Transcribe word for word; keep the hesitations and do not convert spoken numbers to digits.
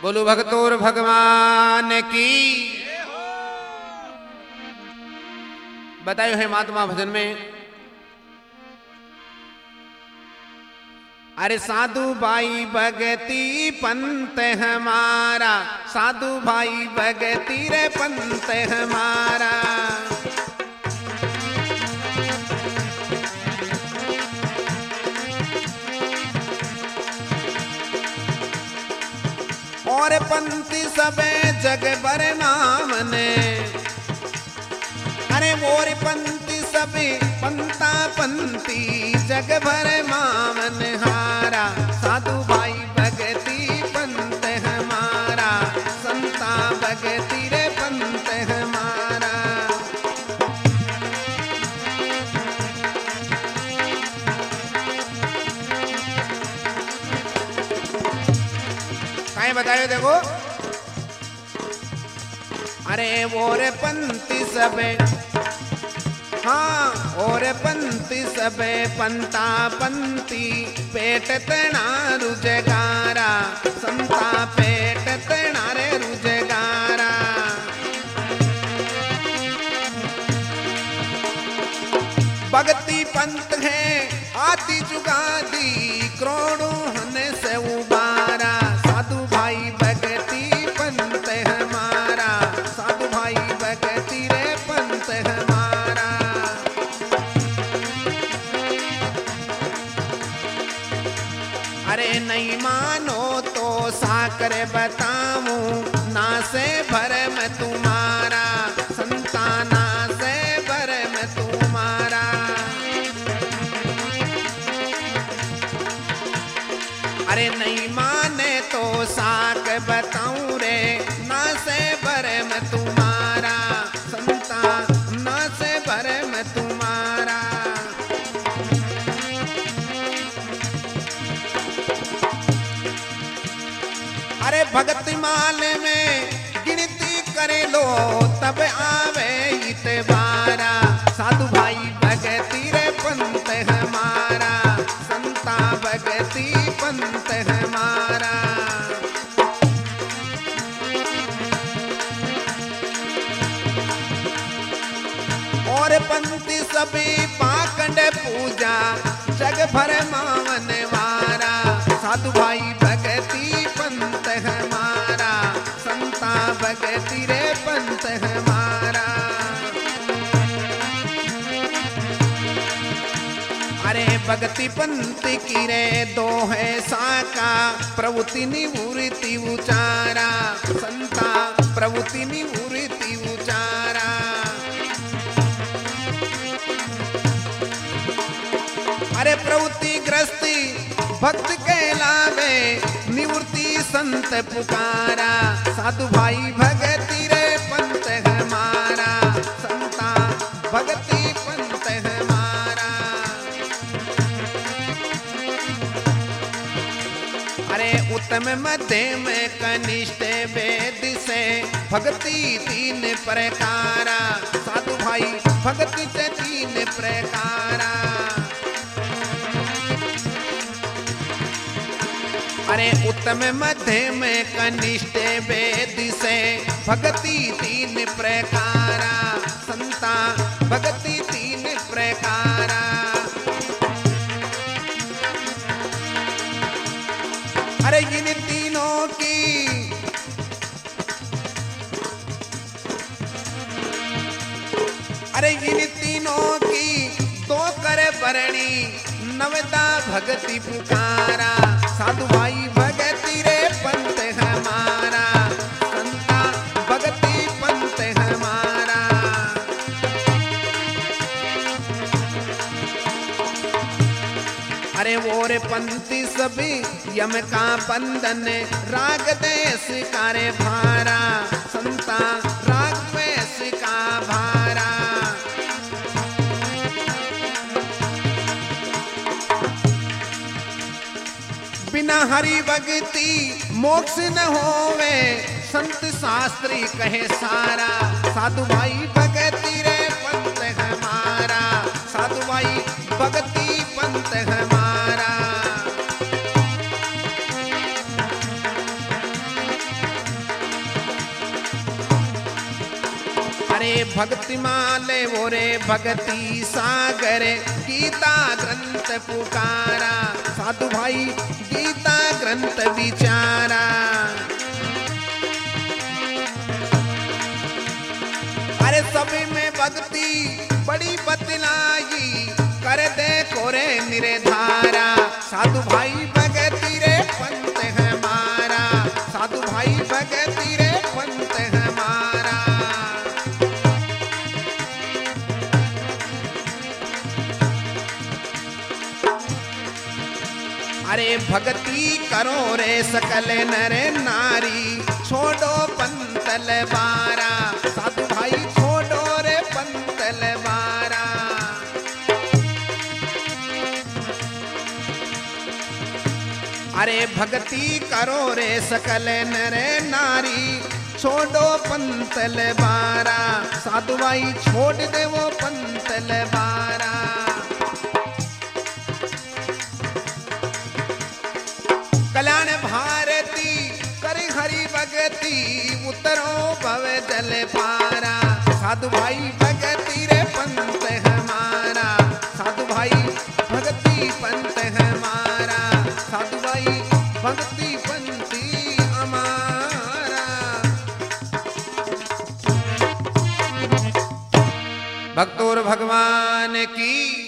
बोलो भगतोर भगवान की। बतायो है महात्मा भजन में, अरे साधु भाई भगती पंत हमारा, साधु भाई भगती रे पंत हमारा। और पंथी सबे जग भर मामने, अरे मोर पंथी सबे पंता पंथी जग भर मामन हारा। साधु भाई भगती पंत हमारा, संता भगती रे पंत हमारा। काहे बतायो देखो, अरे मोर पंथी सबे, हाँ और पंथी सबे पंता पंथी पेट तना रुजगारा, संता पेट तना रे रुजगारा। भक्ति पंथ है आदि जुगादी, करोड़ों हने से उबारा। साधु भाई भक्ति पंथ हमारा, साधु भाई भक्ति रे पंथ हमारा। अरे नहीं मानो तो साकर बताऊं, ना से भरम तुम्हारा, संताना से भरम तुम्हारा। अरे नहीं माने तो साक बताऊं रे, ना से भरम तुम्हारा, संता ना से भरम तुम्हारा। अरे भगति माल में गिनती करे लो, तब आवे इतबारा। साधु भाई भगति रे पंत हमारा, संता भगति पंत हमारा। और पंथी सभी पाखंड पूजा, जग भर मावन वारा। साधु भाई भगति पंत हमारा, संता भगति रे पंत हमारा। अरे भक्ति पंथ की रे दो है साका, प्रवृत्ति निवृत्ति उचारा, संता प्रवृत्ति निवृत्ति उचारा। अरे प्रवृत्ति ग्रस्ती भक्त कहलावे, निवृत्ति संत पुकारा। साधु भाई भगति रे पंत हमारा, संता भगति पंत हमारा। अरे उत्तम मध्यम कनिष्ठ वेद से भक्ति तीन प्रकारा। साधु भाई भक्ति से तीन प्रकारा। अरे उत्तम मध्यम कनिष्ठ वेद से भक्ति तीन प्रकारा, संता भक्ति तीन प्रकारा। अरे इन तीनों की, अरे इन तीनों की दो कर बरणी, नवदा भक्ति पुकारा। साधु भाई भगति रे पंत हमारा, संता भगति पंत हमारा। अरे वो रे पंथी सभी यम का बंधन, राग देश कारे भारा, संता राग द्वेष का भारा। बिना हरि भक्ति मोक्ष न होवे, संत शास्त्री कहे सारा। साधु भाई भक्ति रे पंत हमारा, साधु भाई भक्ति पंत हमारा। अरे भक्ति माले मोरे भगति सागर गीता ग्रंथ पुकारा साधु भाई गीता ग्रंथ विचारा। अरे सभी में भक्ति बड़ी बतलाई कर दे कोरे निरे धारा साधु भाई भगति रे पंथ हमारा साधु भाई भगति रे पंथ हमारा। अरे भक्ति करो रे सकल नर नारी छोड़ो पंतल बारा साधु भाई छोड़ो रे पंतल बारा। अरे भक्ति करो रे सकल नर नारी छोड़ो पंतल बारा साधु भाई छोड़ दे वो पंतल बारा। कल्याण भारती करे हरि भगति उतरो भव जल पारा साधु भाई भगति रे पंथ हमारा साधु भाई भक्ति पंथ हमारा साधु भाई भक्ति पंथी हमारा। भक्तोर भगवान की